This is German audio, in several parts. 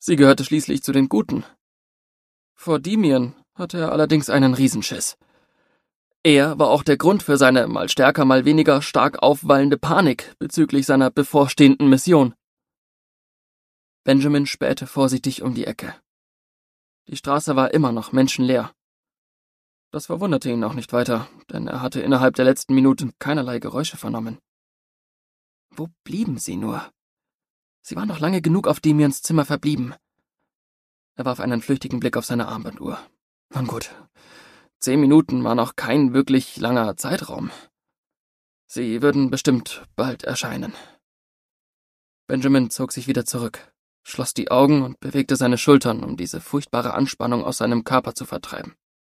Sie gehörte schließlich zu den Guten. Vor Dimian hatte er allerdings einen Riesenschiss. Er war auch der Grund für seine mal stärker, mal weniger stark aufwallende Panik bezüglich seiner bevorstehenden Mission. Benjamin spähte vorsichtig um die Ecke. Die Straße war immer noch menschenleer. Das verwunderte ihn auch nicht weiter, denn er hatte innerhalb der letzten Minuten keinerlei Geräusche vernommen. Wo blieben sie nur? Sie waren noch lange genug auf Demians Zimmer verblieben. Er warf einen flüchtigen Blick auf seine Armbanduhr. Nun gut, 10 Minuten war noch kein wirklich langer Zeitraum. Sie würden bestimmt bald erscheinen. Benjamin zog sich wieder zurück, schloss die Augen und bewegte seine Schultern, um diese furchtbare Anspannung aus seinem Körper zu vertreiben.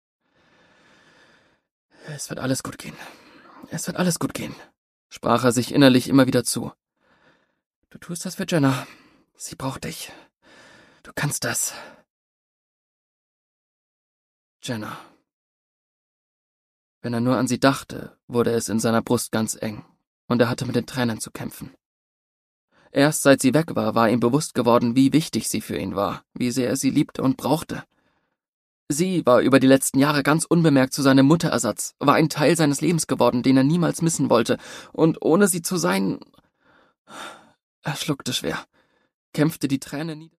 Es wird alles gut gehen. Es wird alles gut gehen, sprach er sich innerlich immer wieder zu. Du tust das für Jenna. Sie braucht dich. Du kannst das. Jenna. Wenn er nur an sie dachte, wurde es in seiner Brust ganz eng, und er hatte mit den Tränen zu kämpfen. Erst seit sie weg war ihm bewusst geworden, wie wichtig sie für ihn war, wie sehr er sie liebte und brauchte. Sie war über die letzten Jahre ganz unbemerkt zu seinem Mutterersatz, war ein Teil seines Lebens geworden, den er niemals missen wollte, und ohne sie zu sein... Er schluckte schwer, kämpfte die Tränen nieder.